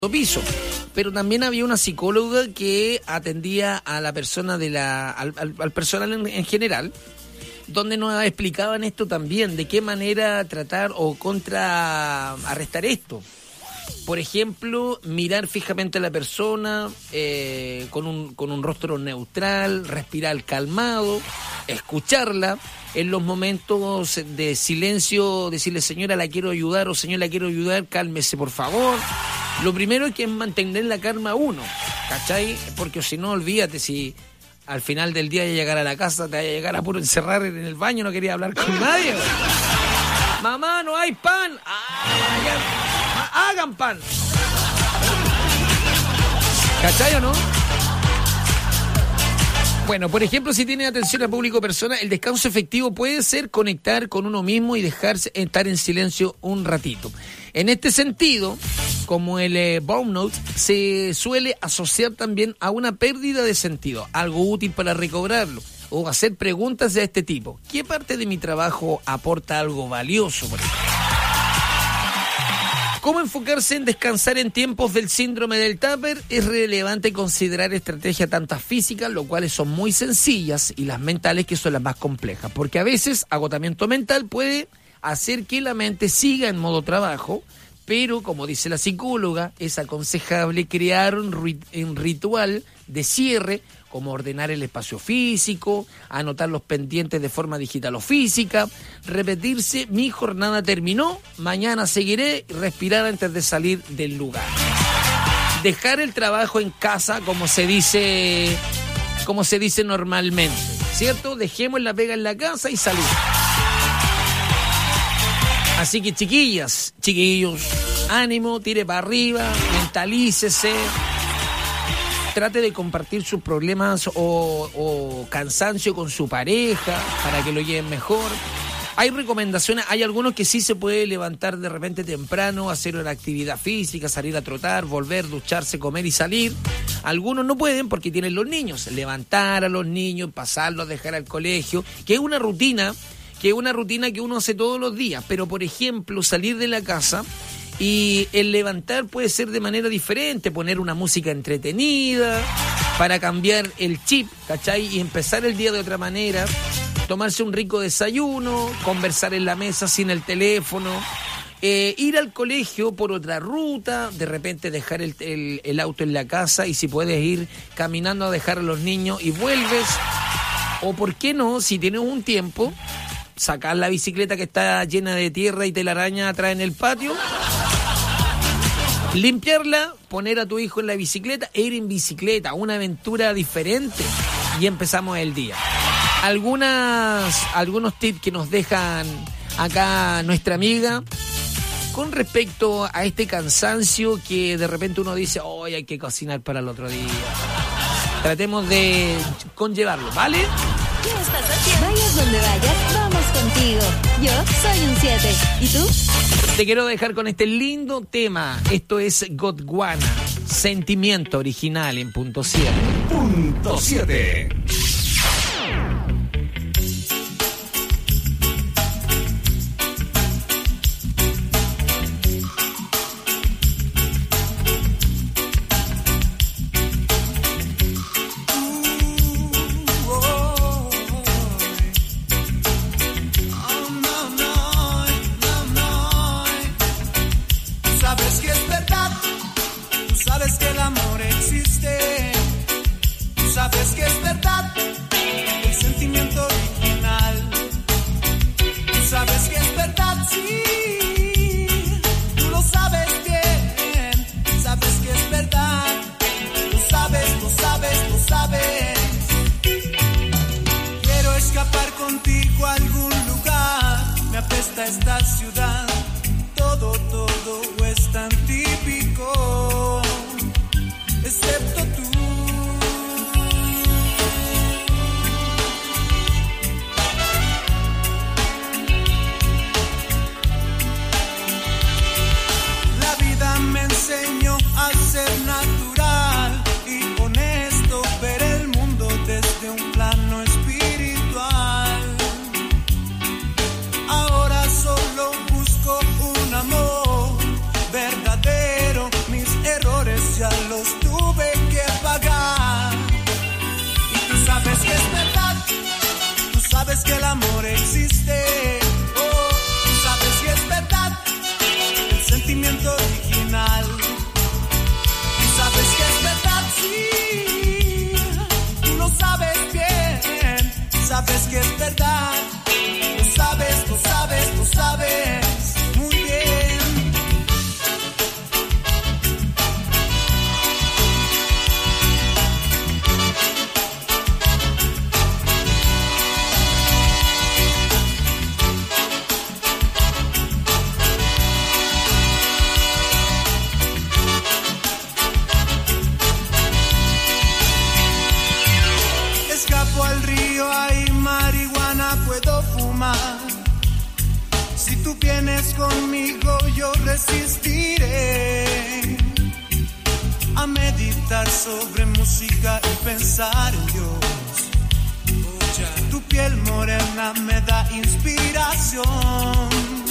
piso. Pero también había una psicóloga que atendía a la persona al personal en general, donde nos explicaban esto también, de qué manera tratar o contrarrestar esto. Por ejemplo, mirar fijamente a la persona con un rostro neutral, respirar calmado, escucharla. En los momentos de silencio, decirle, señora, la quiero ayudar, o señor, la quiero ayudar, cálmese, por favor. Lo primero es que es mantener la calma uno, ¿cachai? Porque si no, olvídate, si al final del día de llegar a la casa te vaya a llegar a puro encerrar en el baño, no quería hablar con nadie. Mamá, no hay pan. Hagan pan. ¿Cachai o no? Bueno, por ejemplo, si tiene atención al público persona, el descanso efectivo puede ser conectar con uno mismo y dejarse estar en silencio un ratito. En este sentido, como el burnout, se suele asociar también a una pérdida de sentido, algo útil para recobrarlo, o hacer preguntas de este tipo. ¿Qué parte de mi trabajo aporta algo valioso, por ejemplo? ¿Cómo enfocarse en descansar en tiempos del síndrome del tupper? Es relevante considerar estrategias tanto físicas, lo cuales son muy sencillas, y las mentales, que son las más complejas, porque a veces agotamiento mental puede hacer que la mente siga en modo trabajo, pero como dice la psicóloga, es aconsejable crear un ritual de cierre, como ordenar el espacio físico, anotar los pendientes de forma digital o física, repetirse, mi jornada terminó, mañana seguiré, y respirar antes de salir del lugar. Dejar el trabajo en casa, como se dice normalmente, ¿cierto? Dejemos la pega en la casa y salud. Así que chiquillas, chiquillos, ánimo, tire para arriba, mentalícese. Trate de compartir sus problemas o cansancio con su pareja para que lo lleven mejor. Hay recomendaciones, hay algunos que sí se puede levantar de repente temprano, hacer una actividad física, salir a trotar, volver, ducharse, comer y salir. Algunos no pueden porque tienen los niños. Levantar a los niños, pasarlos, dejar al colegio, que es una rutina que uno hace todos los días. Pero, por ejemplo, salir de la casa y el levantar puede ser de manera diferente, poner una música entretenida para cambiar el chip, ¿cachai? Y empezar el día de otra manera, tomarse un rico desayuno, conversar en la mesa sin el teléfono, ir al colegio por otra ruta, de repente dejar el auto en la casa, y si puedes ir caminando a dejar a los niños y vuelves, o por qué no, si tienes un tiempo, sacar la bicicleta que está llena de tierra y telaraña atrás en el patio, limpiarla, poner a tu hijo en la bicicleta e ir en bicicleta, una aventura diferente, y empezamos el día. Algunos tips que nos dejan acá nuestra amiga con respecto a este cansancio que de repente uno dice, hoy hay que cocinar para el otro día. Tratemos de conllevarlo, ¿vale? ¿Qué estás haciendo? Vayas donde vayas, vamos contigo. Yo soy un 7. ¿Y tú? Te quiero dejar con este lindo tema. Esto es Gondwana, Sentimiento, original en Punto 7. Punto 7. Solo busco un amor verdadero, mis errores amor existe. Oh, tú sabes que es verdad, el sentimiento original. Tú sabes que es verdad, sí, tú lo sabes bien. Sabes que es verdad, lo sabes, lo sabes, lo sabes muy bien. Escapo al río, hay marihuana, puedo fumar. Si tú vienes conmigo, yo resistiré a meditar sobre música y pensar en Dios. Tu piel morena me da inspiración.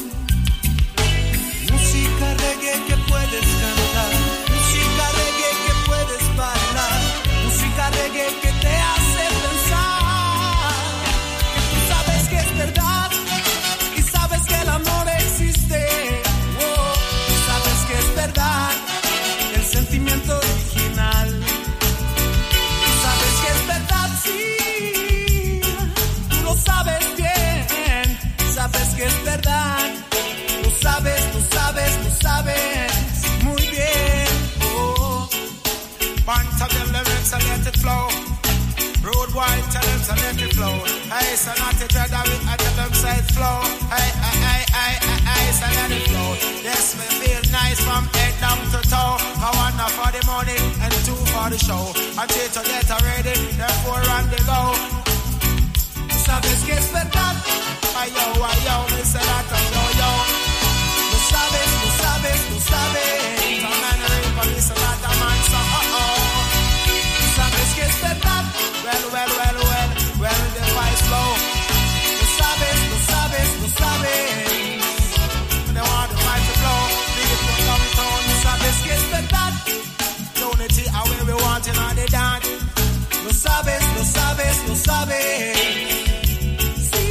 Música reggae que puedes cantar, música reggae que puedes bailar, música reggae que te hace pensar que tú sabes que es verdad y sabes que el amor existe. Oh, tú sabes que es verdad, el sentimiento original. Tú sabes que es verdad, sí, tú lo sabes bien. Sabes que es verdad, lo sabes, lo sabes, lo sabes muy bien. Oh, Bunch of them lyrics and let it flow. Rude boy, tell them to let it flow. Hey, so not to dread of it, I tell them say it flow. Hey, so let it flow. Yes, me feel nice from head down to toe. I want enough for the money and two for the show. I try to get ready, therefore run the go. tú sabes que es verdad, Ayo, me say that yo. lo sabes, lo sabes, lo sabes. Some man rape and me say that a man so Tú sabes que es verdad, Well, the fight slow. lo sabes, lo sabes, lo sabes. They want the fight to blow. People come down. Tú sabes que es verdad, Unity, how we want in all the dance. lo sabes, lo sabes, lo sabes. Sí.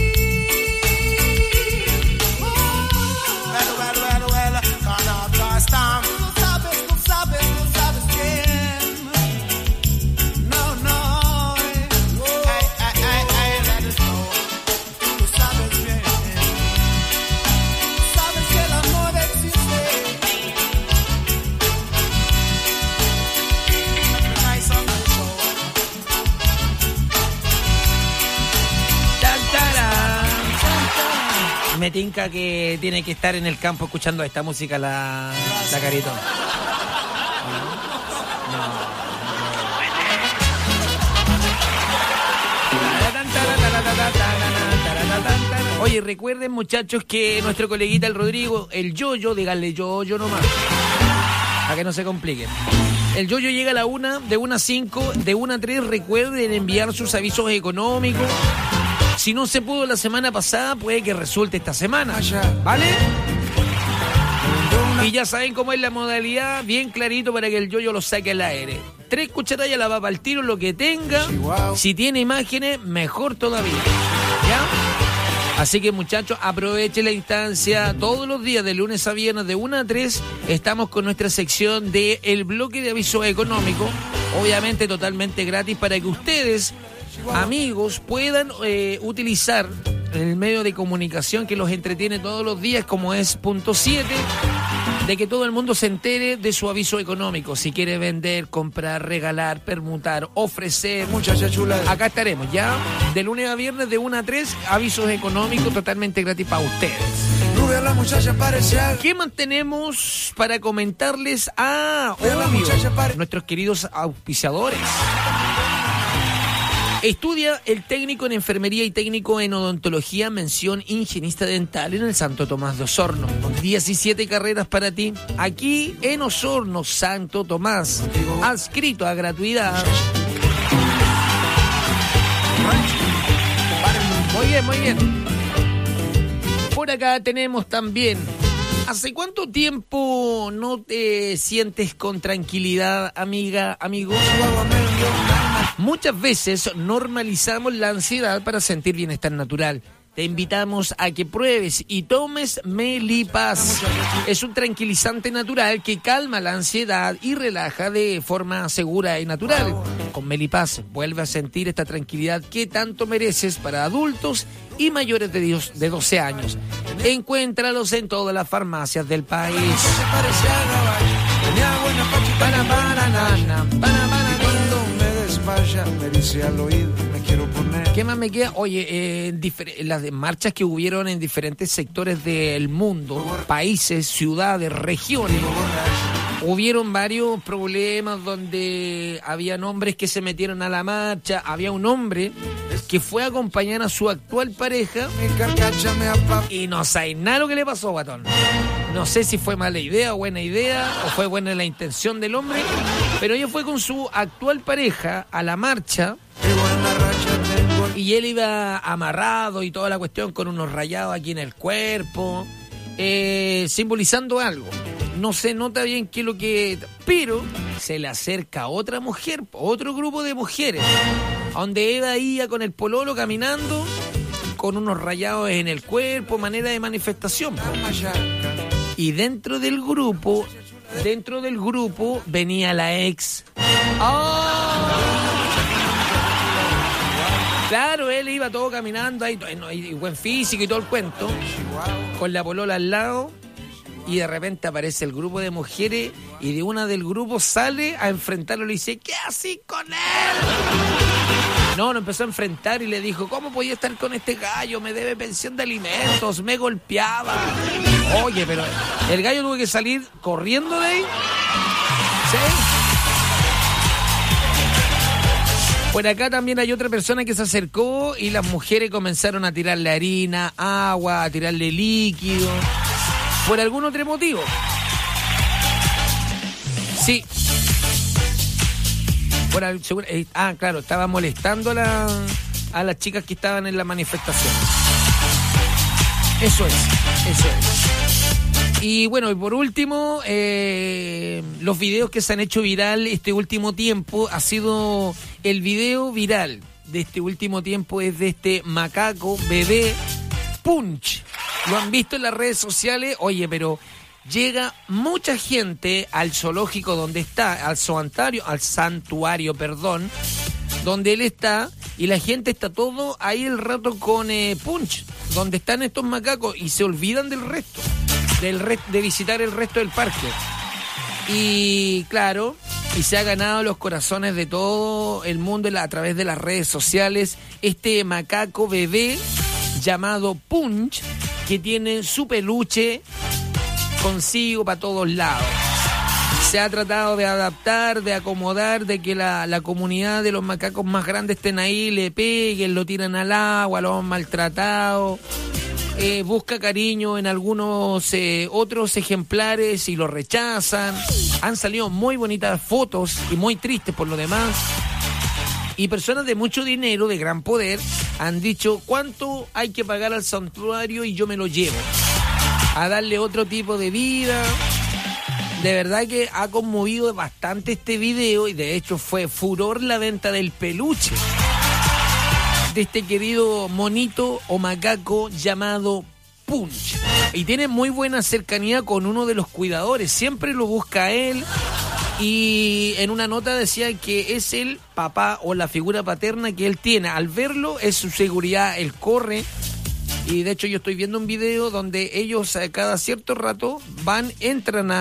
Oh. Well, gonna blast time. Lo sabes, lo sabes, lo sabes bien. No. Hey, let it go. Tú lo sabes bien. Sabes que el amor existe. Nice on the show. Tan, tarán. Me tinca que tiene que estar en el campo escuchando esta música la Carito. Oye, recuerden, muchachos, que nuestro coleguita el Rodrigo, el Yoyo, díganle Yoyo nomás, para que no se compliquen. El Yoyo llega a la 1, de 1 a 5, de 1 a 3, recuerden enviar sus avisos económicos. Si no se pudo la semana pasada, puede que resulte esta semana, ¿vale? Y ya saben cómo es la modalidad, bien clarito para que el Yoyo lo saque al aire. 3 cucharadas la va al tiro, lo que tenga. Si tiene imágenes, mejor todavía. ¿Ya? Así que, muchachos, aprovechen la instancia. Todos los días, de lunes a viernes, de 1 a 3, estamos con nuestra sección de el bloque de aviso económico. Obviamente totalmente gratis para que ustedes, amigos, puedan utilizar el medio de comunicación que los entretiene todos los días, como es Punto 7, de que todo el mundo se entere de su aviso económico. Si quiere vender, comprar, regalar, permutar, ofrecer, muchachas chulas, acá estaremos, ¿ya? De lunes a viernes, de 1 a 3, avisos económicos totalmente gratis para ustedes. La muchacha parecía. ¿Qué mantenemos para comentarles? Obvio, nuestros queridos auspiciadores. Estudia el técnico en enfermería y técnico en odontología, mención higienista dental en el Santo Tomás de Osorno. 17 carreras para ti, aquí en Osorno, Santo Tomás, adscrito a gratuidad. Muy bien. Por acá tenemos también, ¿hace cuánto tiempo no te sientes con tranquilidad, amiga, amigo? Muchas veces normalizamos la ansiedad para sentir bienestar natural. Te invitamos a que pruebes y tomes Melipaz. Es un tranquilizante natural que calma la ansiedad y relaja de forma segura y natural. Con Melipaz vuelve a sentir esta tranquilidad que tanto mereces para adultos y mayores de 12 años. Encuéntralos en todas las farmacias del país. Me dice al oído, me quiero poner. ¿Qué más me queda? Oye, las marchas que hubieron en diferentes sectores del mundo, países, ciudades, regiones, hubieron varios problemas donde habían hombres que se metieron a la marcha. Había un hombre que fue a acompañar a su actual pareja y no sabéis nada lo que le pasó, guatón. No sé si fue mala idea o buena idea, o fue buena la intención del hombre, pero ella fue con su actual pareja a la marcha y él iba amarrado y toda la cuestión con unos rayados aquí en el cuerpo, simbolizando algo. No se nota bien qué es lo que... Pero se le acerca otra mujer, otro grupo de mujeres, donde Eva iba con el pololo caminando, con unos rayados en el cuerpo, manera de manifestación. Y dentro del grupo venía la ex. ¡Oh! Claro, él iba todo caminando ahí, y buen físico y todo el cuento, con la polola al lado, y de repente aparece el grupo de mujeres y de una del grupo sale a enfrentarlo y le dice, ¿qué haces con él? No, empezó a enfrentar y le dijo, ¿cómo podía estar con este gallo? Me debe pensión de alimentos, me golpeaba. Oye, pero el gallo tuvo que salir corriendo de ahí. ¿Sí? Por acá también hay otra persona que se acercó y las mujeres comenzaron a tirarle harina, agua, a tirarle líquido, por algún otro motivo. Sí. Claro, estaba molestando a las chicas que estaban en la manifestación. Eso es. Y bueno, y por último, los videos que se han hecho viral este último tiempo, ha sido el video viral de este último tiempo, es de este macaco bebé Punch. Lo han visto en las redes sociales. Oye, pero llega mucha gente al zoológico donde está, al santuario, donde él está, y la gente está todo ahí el rato con Punch, donde están estos macacos, y se olvidan del resto, de visitar el resto del parque. Y claro, y se ha ganado los corazones de todo el mundo a través de las redes sociales, este macaco bebé llamado Punch, que tiene su peluche consigo para todos lados. Se ha tratado de adaptar, de acomodar, de que la comunidad de los macacos más grandes estén ahí, le peguen, lo tiran al agua, lo han maltratado. Busca cariño en algunos otros ejemplares y lo rechazan. Han salido muy bonitas fotos y muy tristes por lo demás. Y personas de mucho dinero, de gran poder, han dicho cuánto hay que pagar al santuario y yo me lo llevo a darle otro tipo de vida. De verdad que ha conmovido bastante este video, y de hecho fue furor la venta del peluche de este querido monito o macaco llamado Punch. Y tiene muy buena cercanía con uno de los cuidadores, siempre lo busca él, y en una nota decía que es el papá o la figura paterna que él tiene. Al verlo es su seguridad, él corre. Y de hecho yo estoy viendo un video donde ellos cada cierto rato entran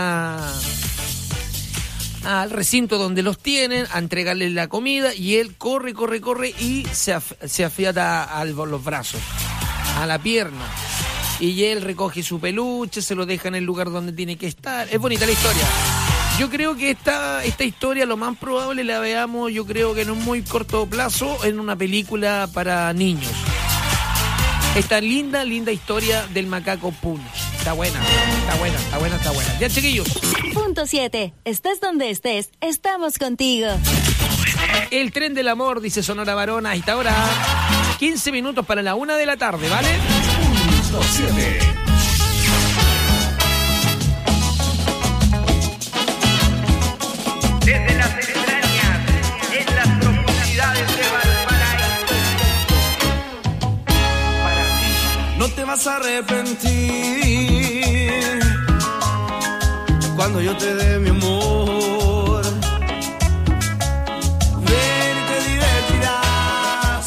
al recinto donde los tienen, a entregarles la comida, y él corre y se afiata a los brazos, a la pierna. Y él recoge su peluche, se lo deja en el lugar donde tiene que estar. Es bonita la historia. Yo creo que esta historia lo más probable la veamos, yo creo que en un muy corto plazo, en una película para niños. Esta linda historia del macaco Punch. Está buena. Ya, chiquillos. Punto 7. Estés donde estés, estamos contigo. El tren del amor, dice Sonora Varona. Hasta ahora, 15 minutos para la 1 de la tarde, ¿vale? Punto 7. Desde las entrañas, en las profundidades vas a arrepentir cuando yo te dé mi amor. Ven y te divertirás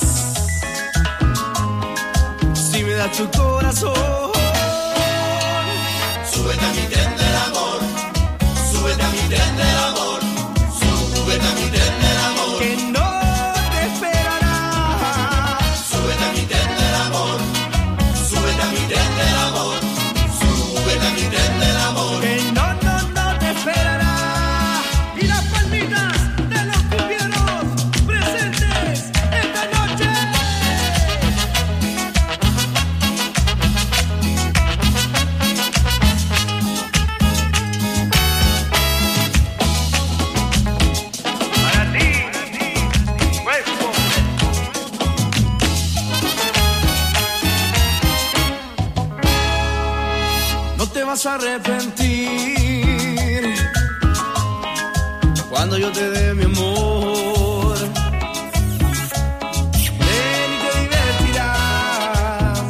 si me das tu corazón. Súbete a mi tren del amor, súbete a mi tren del amor, súbete a mi tren del amor. Que no te esperará. Súbete a mi tren del amor, súbete a mi tren del amor, súbete a mi tren del amor. Que no te esperará. Y las palmitas de los cumbieros presentes esta noche. Para ti, Huesco. No te vas a arrepentir cuando yo te dé mi amor. Ven y te divertirás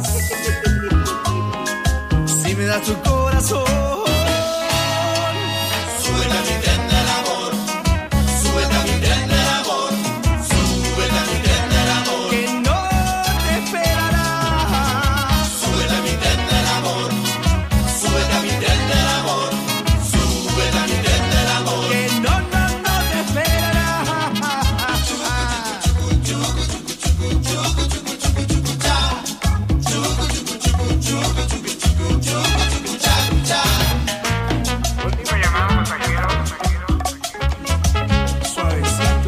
si me das tu corazón. Súbete a mi tren del amor, súbete a mi tren del amor, súbete a mi tren del amor. Que no te esperará. Súbete a mi tren del amor, súbete a mi tren del amor, súbete a mi tren del amor. Que no te esperará. Última llamada, pasajero. Suavecito.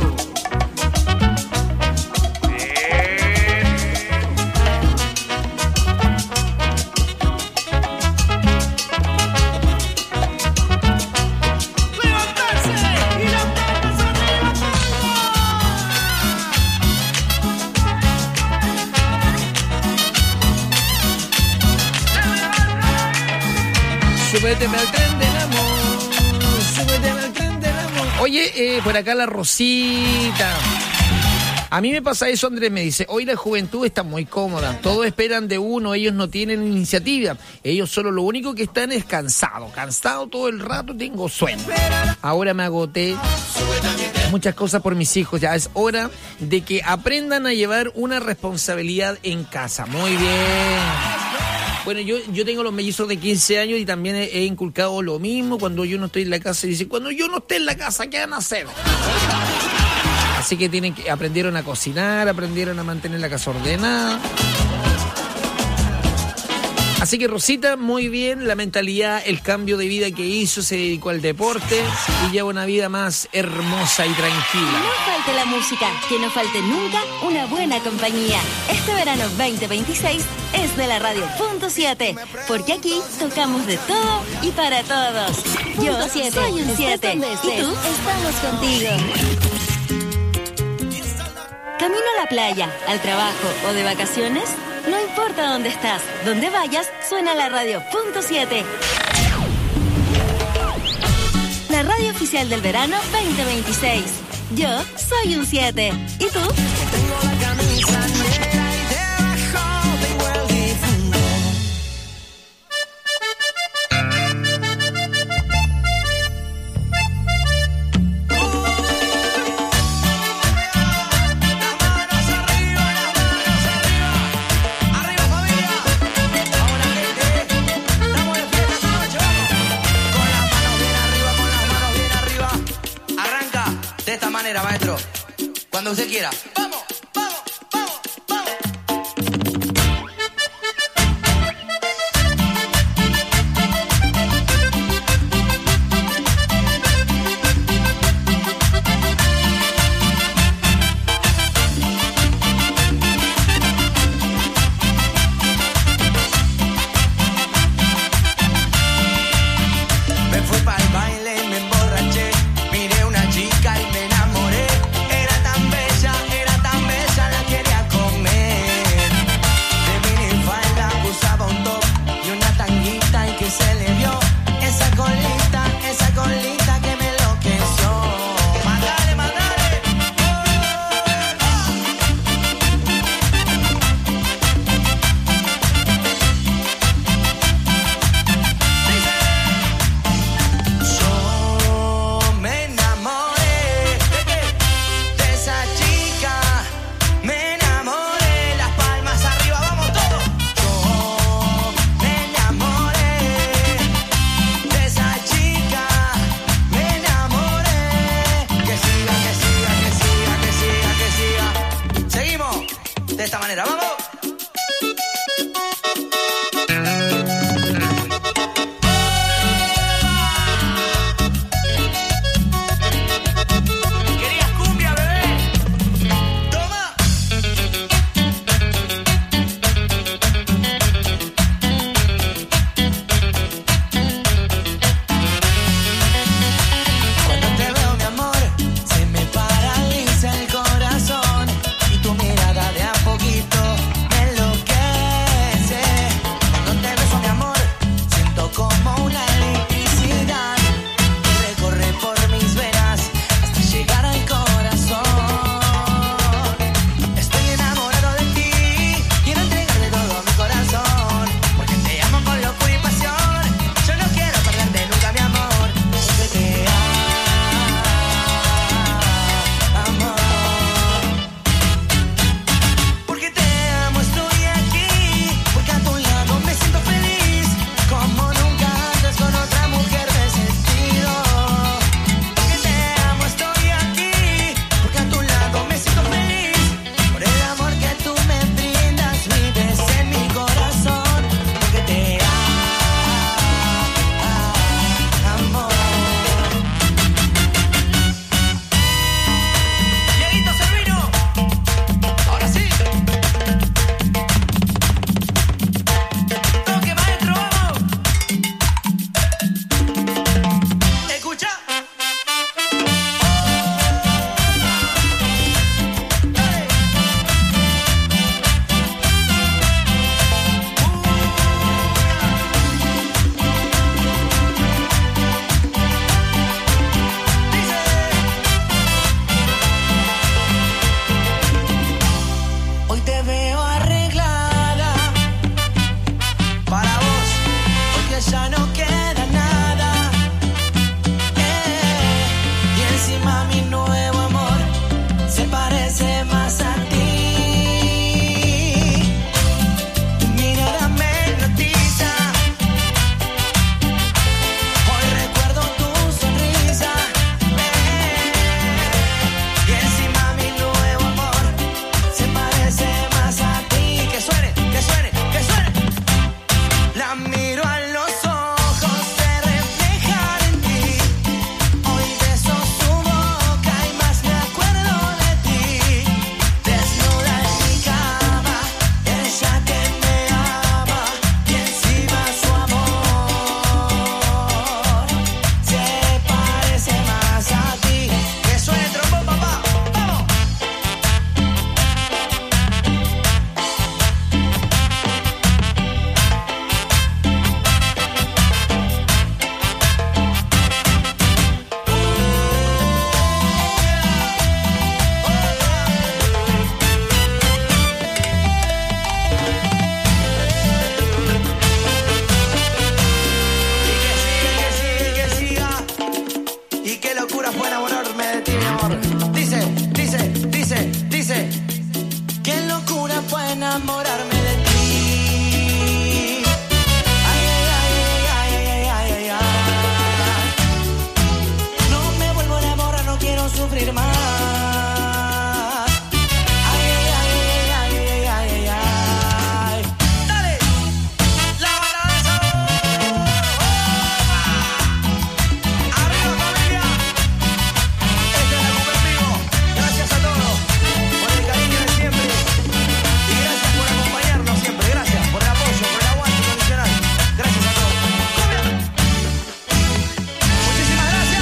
Levantarse y las palmas arriba. Súbeteme al tren del amor, súbeteme al tren del amor. Oye, por acá la Rosita. A mí me pasa eso, Andrés me dice, hoy la juventud está muy cómoda, todos esperan de uno, ellos no tienen iniciativa, ellos solo lo único que están es cansado todo el rato, tengo sueño. Ahora me agoté, muchas cosas por mis hijos, ya es hora de que aprendan a llevar una responsabilidad en casa. Muy bien. Bueno, yo tengo los mellizos de 15 años y también he inculcado lo mismo. Cuando yo no estoy en la casa, y dicen, cuando yo no esté en la casa, ¿qué van a hacer? Así que aprendieron a cocinar, aprendieron a mantener la casa ordenada. Así que Rosita, muy bien, la mentalidad, el cambio de vida que hizo, se dedicó al deporte y lleva una vida más hermosa y tranquila. No falte la música, que no falte nunca una buena compañía. Este verano 2026 es de la radio Punto 7, porque aquí tocamos de todo y para todos. Yo soy un 7 y tú estamos contigo. ¿Camino a la playa, al trabajo o de vacaciones? No importa dónde estás, donde vayas, suena la radio Punto 7. La radio oficial del verano 2026. Yo soy un 7. ¿Y tú? Tengo la camisa negra y debajo tengo el difunto. Maestro, cuando usted quiera. ¡Vamos! ¡Vamos! ¡Vamos! ¡Vamos! Me fui pa'l baile y me emborraché. Miré una chica y me enamoré. Era tan bella, era sufrir más. Ay, ay, ay, ay, ay, ay, ay. Dale, la banda de sabor. Arriba, familia. Este es el Cuba en vivo. Gracias a todos por el cariño de siempre. Y gracias por acompañarnos siempre. Gracias por el apoyo, por el aguante incondicional. Gracias a todos. ¡Cumbia! Muchísimas gracias.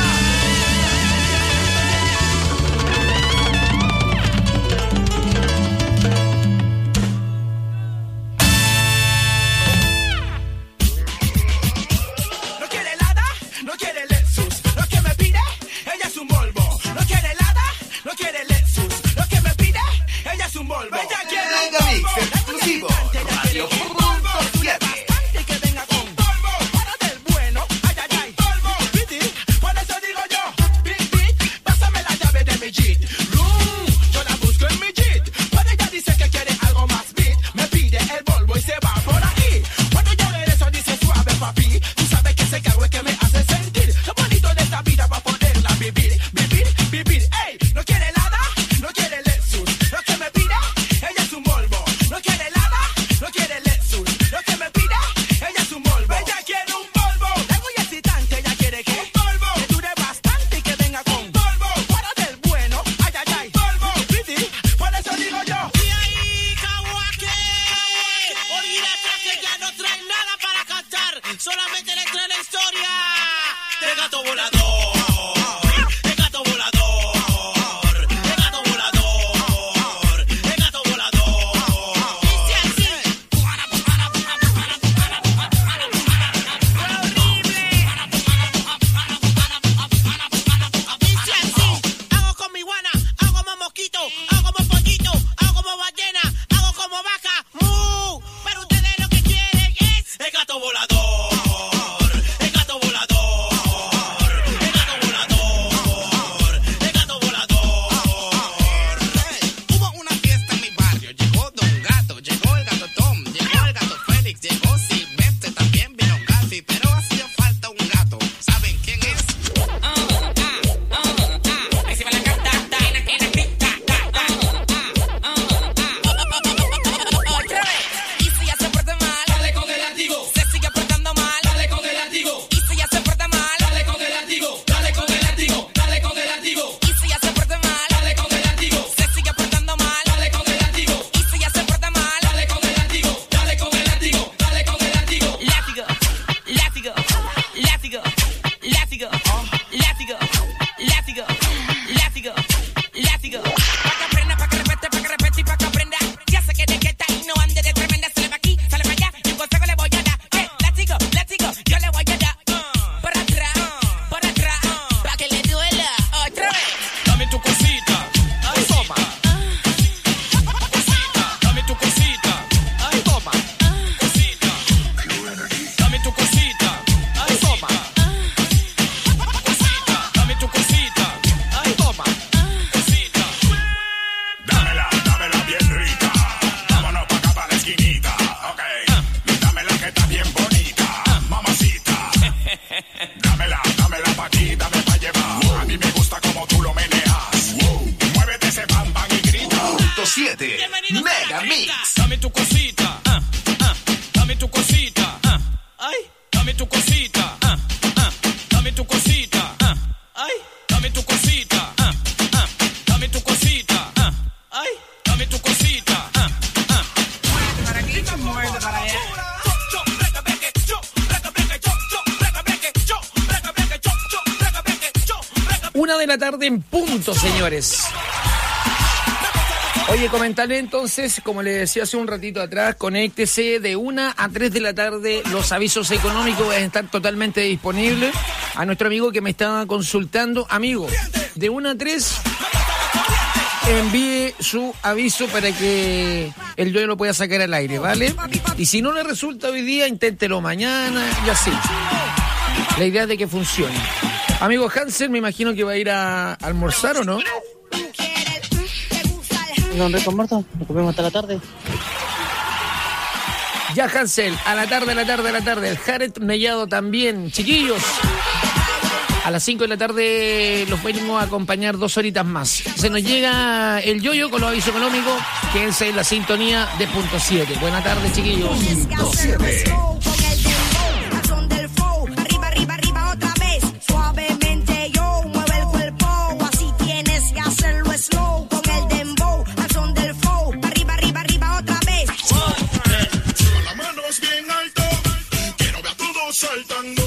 No quiere helada, no quiere Lexus. Lo que me pide, ella es un Volvo. No quiere helada, no quiere Lexus. Lo que me pide, ella es un Volvo. Ella quiere un Mega Mix Volvo. exclusivo. Radio Punto 7. Bastante que venga con Volvo. Para del bueno, ay, ay, ay. Volvo. Piti, por eso digo yo. Big beat, pásame la llave de mi Jeep. Room, yo la busco en mi Jeep. Pero ella dice que quiere algo más beat. Me pide el Volvo y se va por ahí. Cuando yo ver eso dice suave, papi. Tú sabes que ese carro es que me hace sentir lo bonito de esta vida para poderla vivir. Vivir, vivir, ey. No quiere helada, no quiere Lexus. Lo que me pide, ella es un Volvo. No quiere helada, no quiere Lexus. Lo que me pide, ella es un Volvo. Ella quiere un Volvo. Es muy excitante, ella quiere que un Volvo. Que dure bastante y que venga con Volvo. Para del bueno, ay, ay, ay. Volvo. Piti, por eso digo yo. Y ahí, Kawake, olvida que ya no trae nada para cantar, solamente le trae la historia del gato volador, el gato volador, el gato volador, el gato volador. Dice así, dice así, hago con mi guana, hago como mosquito, hago como pollito, hago como ballena, hago como vaca, mu. Pero ustedes lo que quieren es el gato volador, el gato volador, el gato volador, el gato volador. Hubo una fiesta en mi barrio, llegó Don Gato, llegó el gato Tom, llegó el gato Félix, llegó Silvestre, también vino Gafi, pero hacía falta un gato. ¿Saben quién es? Encima la cantata, en la pista. Otra vez. Y si ya se porta mal, Dale con el látigo, se sigue portando mal. dale con el látigo, Y si ya se porta mal, dale con el látigo, dale con el látigo, dale con el látigo, y si ya se porta mal, dale con el látigo, se sigue portando mal. dale con el látigo, Y si ya se porta mal, dale con el látigo, dale con el látigo, dale con el látigo. látigo, látigo, látigo, látigo, látigo, látigo, látigo, látigo. Pa' que aprenda, pa' que repete y pa' que aprenda. Ya se quede quieta y no ande de tremenda. Sale pa' aquí, sale pa' allá y un consejo le voy a dar. Látigo, látigo, yo le voy a dar. Por atrás, pa' que le duela. Otra vez. Dame tu cosita, ay toma. Cosita, dame tu cosita, ay toma. Cosita, dame tu cosita, ay toma. Cosita, dame tu cosita, ay toma. Cosita, Dámela bien rica. Vámonos pa' acá pa' la esquinita. Ok. Dámela que está bien bonita. Mamacita. Dámela pa' aquí, dame pa' llevar. A mí me gusta como tú lo meneas. Muévete ese bam bam y grita. Punto 7. Bienvenidos a Mega la Mix. fiesta. dame tu cosita, dame tu cosita, ay, dame tu cosita, dame tu cosita, ay, dame tu cosita, dame tu cosita, ay, dame tu cosita, Para aquí, muerde para allá. 1 de la tarde en punto, señores. Oye, comentarle entonces, como le decía hace un ratito atrás, conéctese de 1 a 3 de la tarde. Los avisos económicos van a estar totalmente disponibles. A nuestro amigo que me estaba consultando, amigo, de 1 a 3, envíe su aviso para que el dueño lo pueda sacar al aire, ¿vale? Y si no le resulta hoy día, inténtelo mañana y así. La idea es de que funcione. Amigo Hansel, me imagino que va a ir a almorzar, ¿o no? Don Rico Muerto, nos comemos hasta la tarde. Ya, Hansel, a la tarde. El Jared Mellado también. Chiquillos, A las 5 de la tarde los venimos a acompañar 2 horitas más. Se nos llega el Yoyo con los avisos económicos. Quédense en la sintonía de Punto 7. Buenas tardes, chiquillos. Punto 7. Saltando